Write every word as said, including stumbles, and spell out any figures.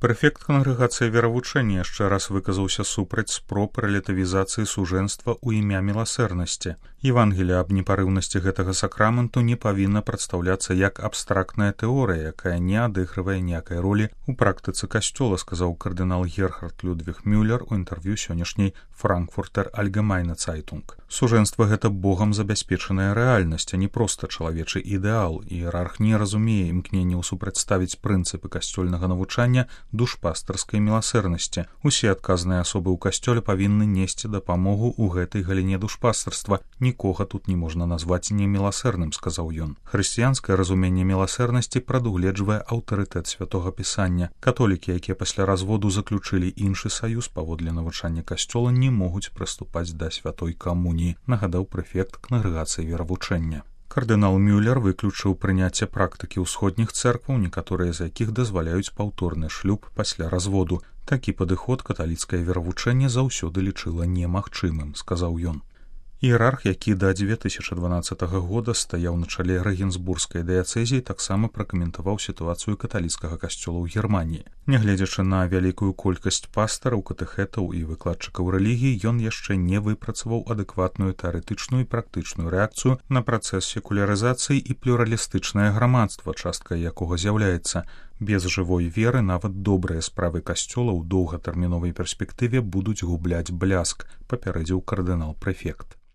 Прэфект кангрэгацыі веравучэння яшчэ раз выказаўся супраць спроб рэлятывізацыі сужэнства ў імя міласэрнасці. Евангелие аб непарыўнасці гэтага сакраменту не павінна прадстаўляцца як абстрактная тэорыя, якая не адыгрывае ніякай ролі ў практыцы касцёла, сказаў кардынал Герхард Людвіг Мюллер у інтэрв'ю сённяшняй Frankfurter Allgemeine Zeitung. Сужэнства гэта богам забяспечаная рэальнасць, а не проста чалавечы ідэал. Іерарх не разумее імкненняў супрацьставіць прынцыпы касцёльнага навучання душпастарскай міласэрнасці. Усе адказныя асобы ў касцёле павінны несці дапамогу ў гэтай галіне душпастарства. Нікога тут не можна назваць неміласэрным, сказаў ён. Хрысціянскае разуменне міласэрнасці прадугледжвае аўтарытэт святога пісання. Католікі, якія пасля разводу заключылі іншы саюз паводле навучання касцёла, не могуць прыступаць да святой камуніі, нагадаў прэфект кангрэгацыі веравучэння. Кардынал Мюллер выключыў прыняцце практыкі ўсходніх цэркваў, некаторыя з якіх дазваляюць паўторны шлюб пасля разводу. Такі падыход каталіцкае веравучэнне заўсёды лічыла немагчымым, сказаў ён. Іерарх, які да дзве тысячы дванаццатага года стаяў на чале рэгенсбургскай дыяцэзіі, таксама пракаментаваў сітуацыю каталіцкага касцёла ў Германіі. Нягледзячы на вялікую колькасць пастараў, катэхэтаў і выкладчыкаў рэлігіі, ён яшчэ не выпрацаваў адэкватную тэарэтычную і практычную рэакцыю на працэс секулярызацыі і плюралістычнае грамадства, часткай якога з'яўляецца. Без жывой веры нават добрыя справы касцёла ў доўгатэрміновай перспектыве будуць губляць бляск, папярэдзіў кардынал-прэфект.